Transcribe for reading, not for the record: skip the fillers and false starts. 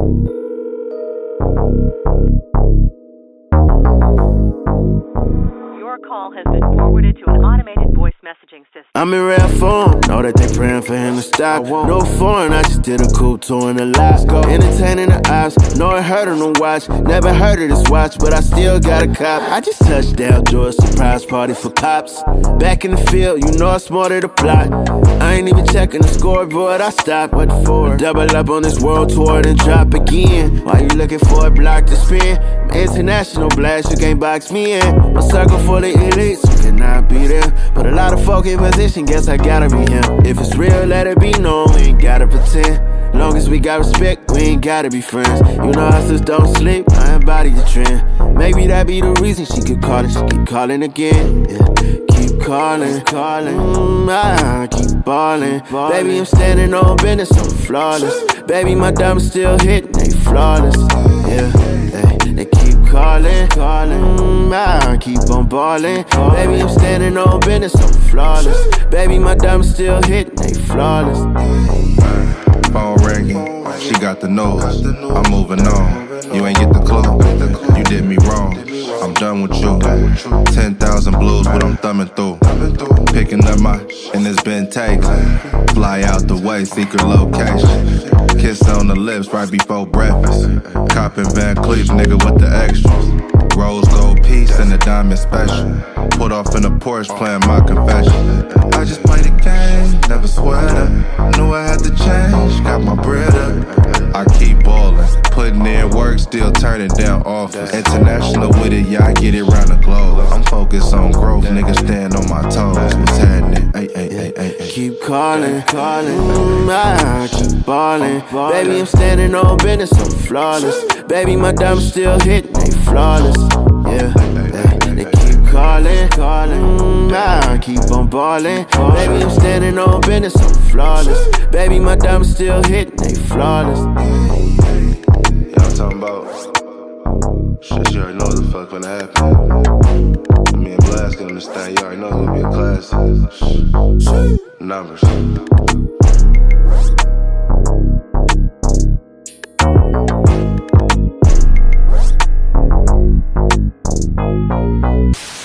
Your call has been forwarded to an automated voice messaging system. I'm in rare form, know that they praying for him to stop. No foreign, I just did a cool tour in the lot. Entertaining the ops, know it hurt on the watch. Never heard of this watch, but I still got a cop. I just touched down, George, surprise party for cops. Back in the field, you know it's more to the plot. I ain't even checking the scoreboard, I stopped. What for? Double up on this world tour, then drop again. Why you looking for a block to spin? International blast, you can't box me in. A circle full of elites, you cannot be there. But a lot of folk in position, guess I gotta be him. If it's real, let it be known, we ain't gotta pretend. Long as we got respect, we ain't gotta be friends. You know hustlers don't sleep, I embody the trend. Maybe that be the reason she keep calling, she keep calling again. Yeah. Keep calling, I keep ballin'. Baby, I'm standing on business, I'm flawless. Baby, my diamonds still hitting, they flawless. Yeah, they keep calling, I keep on ballin'. Baby, I'm standing on business, I'm flawless. Baby, my diamonds still hitting, they flawless. Phone ringing, she got the nose. I'm moving on, you ain't get the clue. You did me wrong, I'm done with you. 10,000 blues, what I'm thumbing through. Picking up my, and it's been taken. Fly out the way, secret location. Kiss on the lips right before breakfast. Coppin' Van Cleef, nigga with the extras. Rose gold piece and a diamond special. Put off in a Porsche playing my confession. I just play the game, never sweat up. Knew I had to change, got my bread up. I keep ballin', putting in work, still turning down offers. International with it, yeah, I get it round the globe. I'm focused on growth, niggas stand on my toes. What's happening? Ay. Keep calling, I keep ballin'. Baby, I'm standing on business, I'm flawless. Baby, my diamonds still hitting, they flawless. Yeah, they keep calling, I keep on ballin'. Baby, I'm standing on business, I'm flawless. Baby, my diamonds still hitting, they flawless. Yeah, I'm talking about shit you already know what the fuck gonna happen. Me and Blast get on this thing, you already know it's gonna be a classic. Numbers.